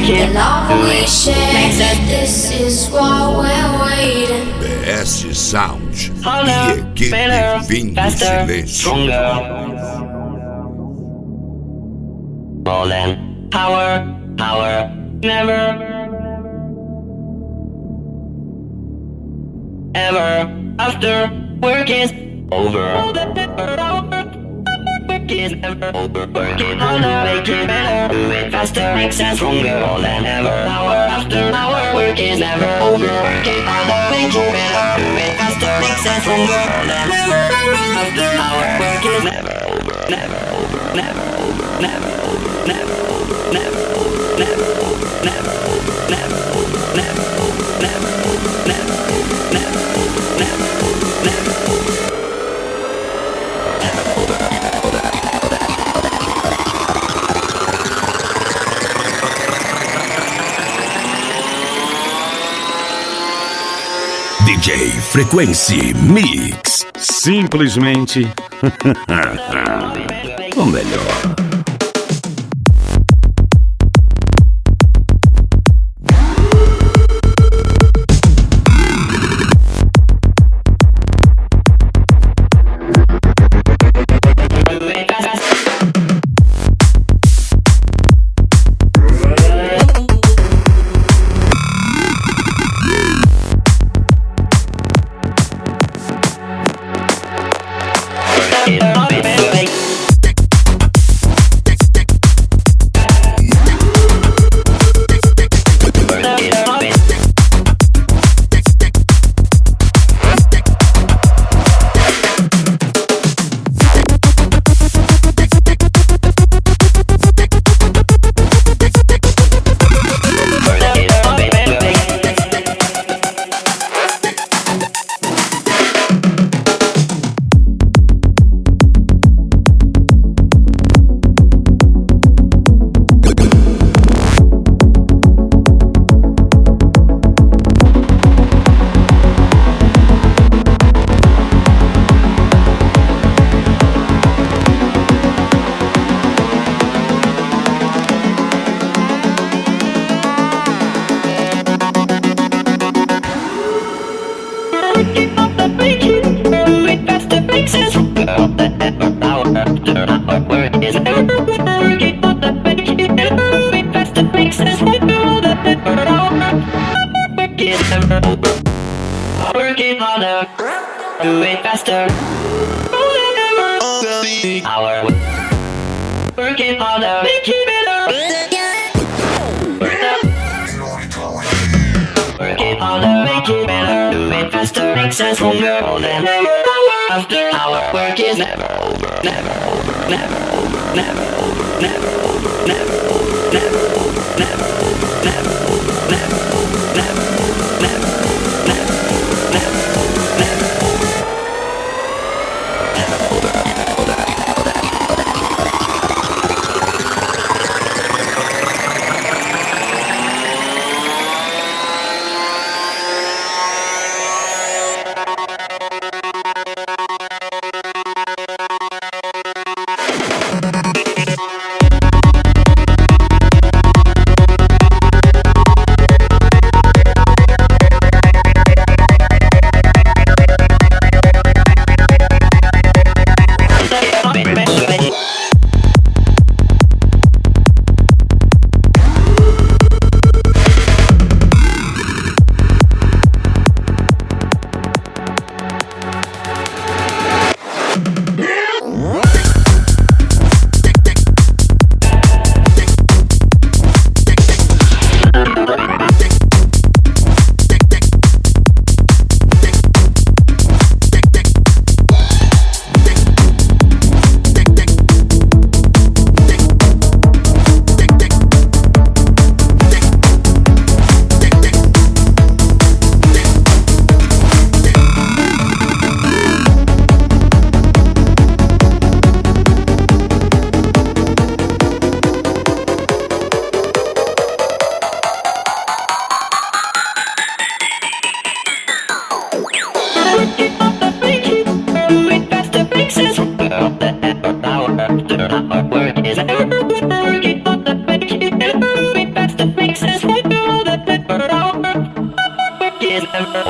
The love we share, this is what we're waiting. BS Sound Harder, e equipe better, Vindo faster, Silêncio. stronger. More than power, power, never. Ever after work is over. Work is never over. Work it harder, make it better. Do it faster, makes us stronger. More than ever. Hour after hour, work is never over. Work it harder, make it better. Do it faster, makes us stronger. More than ever. After hour, work is never over. Never over. Never over. Never over. Never over. Never over. Never over. Never over. Never over. Never over. Never over. Never over. Never over. Never over. Never over. DJ Frequency Mix. Simplesmente o melhor. Working harder, do it faster. Hour. Working harder, make it better. Working harder, make it better. Do it faster, makes us stronger. More than ever. After hour, work is never over. Never over. Never over. Never over. Never over. Never over. Never over. Never over. Never over. Never over. Never over. Never over. Never over. Never over. Never over. Never over. never